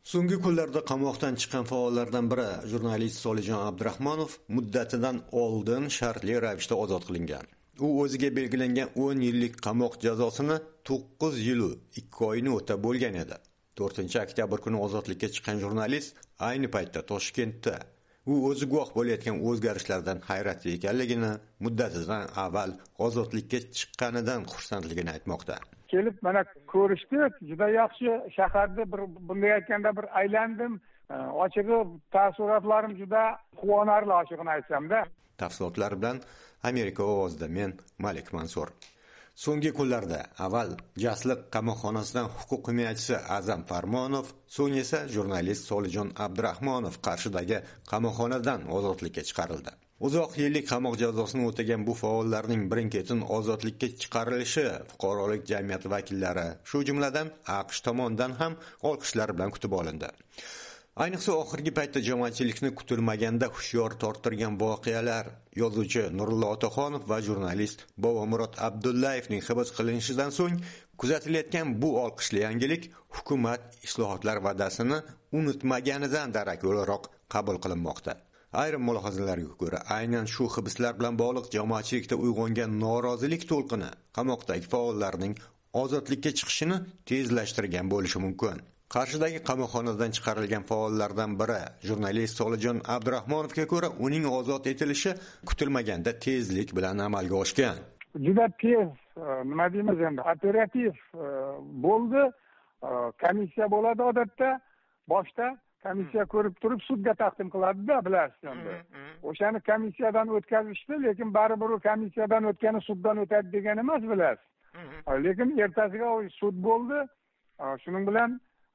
So'nggi kunlarda qamoqdan chiqqan faollardan biri jurnalist Solijon Abdurahmonov muddatidan oldin shartli ravishda ozod qilingan. U o'ziga belgilangan 10 yillik qamoq jazosini 9 yil 2 oyni o'tab bo'lgan edi. 4-oktyabr kuni ozodlikka chiqqan jurnalist ayni paytda Toshkentda. U o'zi guvoh bo'layotgan o'zgarishlardan hayratda ekanligini, muddatidan avval ozodlikka chiqqanidan xursandligini aytmoqda. Kelib mana ko'rishdik, juda yaxshi shaharda bunday aytganda bir aylandim. Ochig'i taassurotlarim juda quvonarli, ochig'ini aytsam-da. Tafsilotlar bilan Amerika ovozida men Malik Mansur. So'nggi kunlarda avval Jasliq qamoqxonasidan huquq himoyachisi Azam Farmonov, so'ng esa jurnalist Solijon Abdurahmonov Qarshidagi qamoqxonadan ozodlikka chiqarildi. Uzoq yillik qamoq jazosini o'tagan bu faollarning birin-ketin ozodlikka chiqarilishi fuqarolik jamiyati vakillari, shu jumladan AQSh tomonidan ham olqishlar bilan kutib olindi. Ayniqsa oxirgi paytda jamoatchilikni kutilmaganda hushyor torttirgan voqealar yozuvchi Nurullo Otaxonov va jurnalist Bobomurod Abdullayevning hibs qilinishidan so'ng kuzatilayotgan bu olqishli yangilik hukumat islohotlar va'dasini unutmaganidan darak o'laroq qabul qilinmoqda. Ayrim mulohazalarga ko'ra, aynan shu hibslar bilan bog'liq jamoatchilikda uyg'ongan norozilik to'lqini qamoqdagi faollarning ozodlikka chiqishini tezlashtirgan bo'lishi mumkin. Qarshidagi qamoqxonadan chiqarilgan faollardan biri jurnalist Solijon Abdurahmonovga ko'ra, uning ozod etilishi kutilmaganda tezlik bilan amalga oshgan. Juda tez, nima deymiz endi, operativ bo'ldi. Komissiya bo'ladi odatda, boshda komissiya ko'rib turib sudga taqdim qiladi-da, bilasiz endi. O'shani komissiyadan o'tkazishdi, lekin baribir u komissiyadan o'tgani suddan o'tadi degan emas, bilasiz. Lekin ertasiga sud bo'ldi. Shuning bilan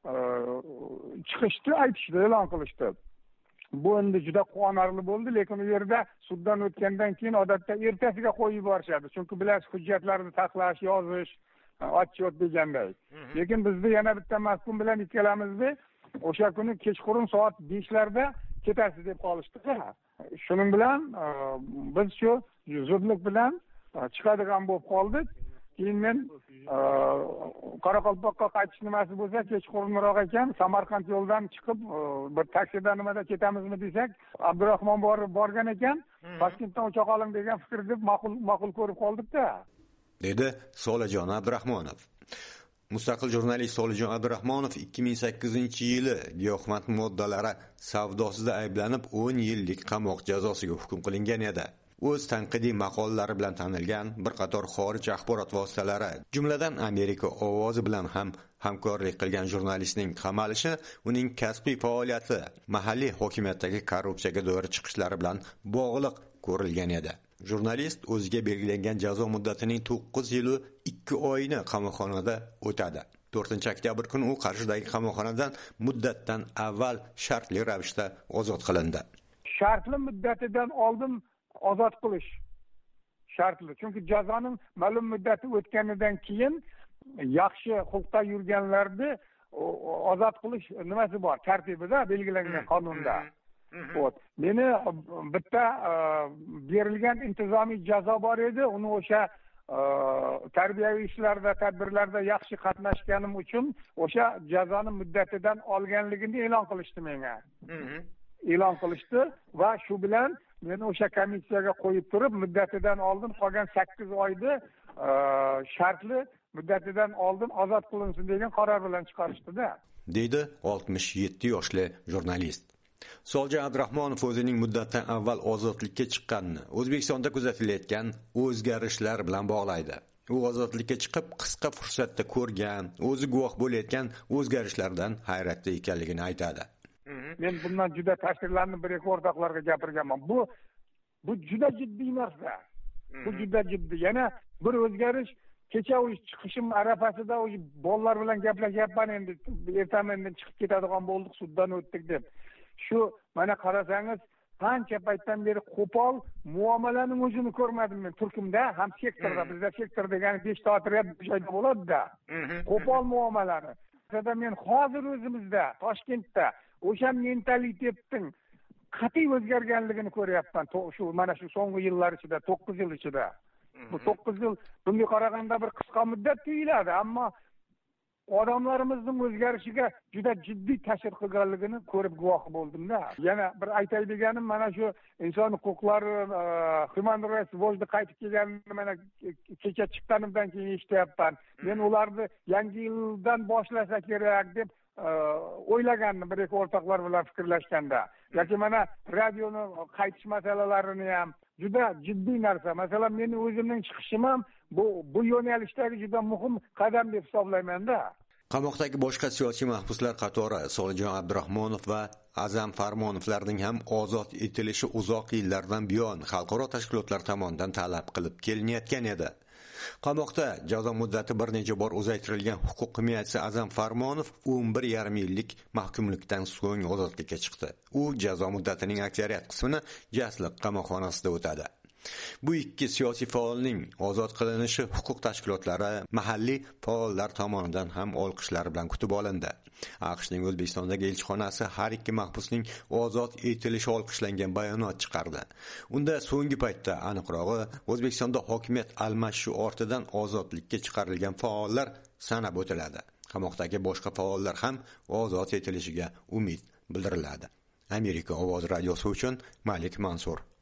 chiqishdi, aytishdi, e'lon qilishdi. Bu endi juda quvonarli bo'ldi, lekin u yerda suddan o'tgandan keyin odatda ertasiga qo'yib yuborishadi. Chunki bilasiz, hujjatlarni saqlash, yozish, otchot deganday. Lekin bizda yana bitta mahkum bilan ikkalamizni o'sha kuni kechqurun soat 5larda ketasiz deb qolishdi. Shuning bilan biz shu zudlik bilan chiqadigan bo'lib qoldik. Keyin men Qoraqalpoqqa qaytish nimasi bo'lsa, kechqurunroq ekan, Samarqand yo'ldan chiqib bir taksida nimada ketamizmi desak, Abdurahmon borgan ekan, Toshkentdan ucha qoling degan fikr deb ma'qul ko'rib qoldik-da, dedi Solijon Abdurahmonov. Mustaqil jurnalist Solijon Abdurahmonov 2008-yili giyohvand moddalari savdosida ayblanib 10 yillik qamoq jazosiga hukm qilingan edi. O'z tanqidiy maqolalari bilan tanilgan bir qator xorij axborot vositalari, jumladan Amerika ovozi bilan ham hamkorlik qilgan jurnalistning qamalishi uning kasbiy faoliyati, mahalliy hokimiyatdagi korrupsiyaga doir chiqishlari bilan bog'liq ko'rilgan edi. Jurnalist o'ziga belgilangan jazo muddatining 9 yil 2 oyini qamoqxonada o'tadi. 4-oktyabr kuni u Qarshidagi qamoqxonadan muddatdan avval shartli ravishda ozod qilindi. Shartli muddatidan oldin ozod qilish shartli. Chunki jazoning ma'lum muddati o'tganidan keyin yaxshi huquqda yurganlarni ozod qilish nimasi bor? Tartibida belgilangan qonunda. Meni bitta berilgan intizomiy jazo bor edi. Uni o'sha tarbiyaviy ishlarda, tadbirlarda yaxshi qatnashganim uchun o'sha jazoni muddatidan olganligini e'lon qilishdi menga. E'lon qilishdi va shu bilan meni o'sha komissiyaga qo'yib turib, muddatidan oldin qolgan 8 oyda shartli muddatidan oldin ozod qilinsin degan qaror bilan chiqarishdi-da, deydi 67 yoshli jurnalist. Solijon Abdurahmonov o'zining muddatdan avval ozodlikka chiqqanini O'zbekistonda kuzatilayotgan o'zgarishlar bilan bog'laydi. U ozodlikka chiqib, qisqa fursatda ko'rgan, o'zi guvoh bo'layotgan o'zgarishlardan hayratda ekanligini aytadi. Men bundan juda ta'sirlanib bir-ikki o'rtoqlarga gapirganman. Bu juda jiddiy narsa. Bu juda jiddiy. Yana bir o'zgarish, kecha u chiqishim arafasida u bolalar bilan gaplashyapman, endi ertamen chiqib ketadigan bo'ldik, suddan o'tdik deb. Shu mana qarasangiz, qancha paytdan beri qo'pol muomalaning o'zini ko'rmadim men Turkimda, ham sektorda, bizda sektor degani 5 ta otryad joyda bo'ladi-da. Qo'pol muomalani. Men hozir o'zimizda Toshkentda o'sha mentalitetning qat'iy o'zgarganligini ko'ryapman. Shu mana shu so'nggi yillar ichida, 9 yil ichida. Bu 9 yil bunga qaraganda bir qisqa muddat tuyuladi, ammo odamlarimizning o'zgarishiga juda jiddiy ta'sir qilganligini ko'rib guvohi bo'ldimda. Yana bir aytay deganim, mana shu inson huquqlari Human Rights Watch'da qaytib kelganini mana kecha chiqqanimdan keyin eshityapman. Men ularni yangi yildan boshlasa kerak deb o'ylagandim, bir ikki o'rtoqlar bilan fikrlashganda. Yoki mana radioni qaytish masalalarini ham juda jiddiy narsa. Masalan, meni o'zimning chiqishim ham bu yo'nalishdagi juda muhim qadam deb hisoblayman-da. Qamoqdagi boshqa siyosiy mahbuslar qatori Solijon Abdurahmonov va Azam Farmonovlarning ham ozod etilishi uzoq yillardan buyon xalqaro tashkilotlar tomonidan talab qilib kelinayotgan edi. Qamoqda jazo muddati bir necha bor uzaytirilgan huquq himoyachisi Azam Farmonov 11,5 yillik mahkumlikdan so'ng ozodlikka chiqdi. U jazo muddatining aksariyat qismini Jasliq qamoqxonasida o'tadi. Bu ikki siyosiy faolning ozod qilinishi huquq tashkilotlari, mahalliy faollar tomonidan ham olqishlar bilan kutib olindi. AQShning O'zbekistondagi elchixonasi har ikki mahbusning ozod etilishi olqishlangan bayonot chiqardi. Unda so'nggi paytda, aniqrog'i, O'zbekistonda hokimiyat almashishi ortidan ozodlikka chiqarilgan faollar sanab o'tiladi. Qamoqdagi boshqa faollar ham ozod etilishiga umid bildiriladi. Amerika ovozi radiosi uchun Malik Mansur.